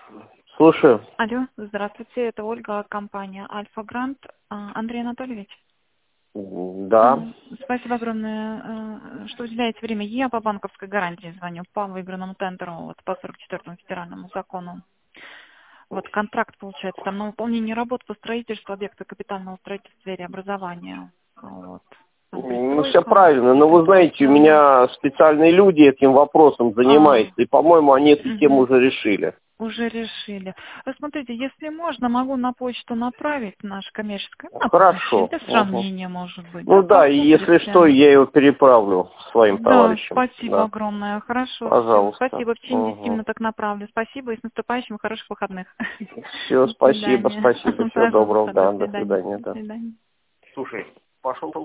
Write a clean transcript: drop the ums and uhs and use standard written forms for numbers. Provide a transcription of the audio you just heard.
Слушаю. Алло, здравствуйте, это Ольга, компания Альфа Грант. Андрей Анатольевич. Да. Спасибо огромное, что уделяете время. Я по банковской гарантии звоню, по выигранному тендеру, вот, по 44-му федеральному закону. Вот контракт получается там на выполнение работ по строительству объекта капитального строительства в сфере образования. Вот. Там Ну, все пристройка, правильно, но вы знаете, у теплоснабжение. меня специальные люди этим вопросом занимаются, и, по-моему, они эту тему Мгм. уже решили. Уже решили. Смотрите, если можно, могу на почту направить наше коммерческое, на будущее, Хорошо. для Угу. сравнения, может быть, Ну да, да, и если что, посмотрите. я его переправлю своим Да, товарищам. спасибо Да. огромное. Хорошо, все. Пожалуйста. Спасибо. В течение 10 Угу. минут так направлю. Спасибо и с наступающим, хороших выходных. Все, До спасибо, свидания. спасибо. Всего доброго, Пожалуйста, до да, до свидания. свидания, До да. свидания. Слушай, пошел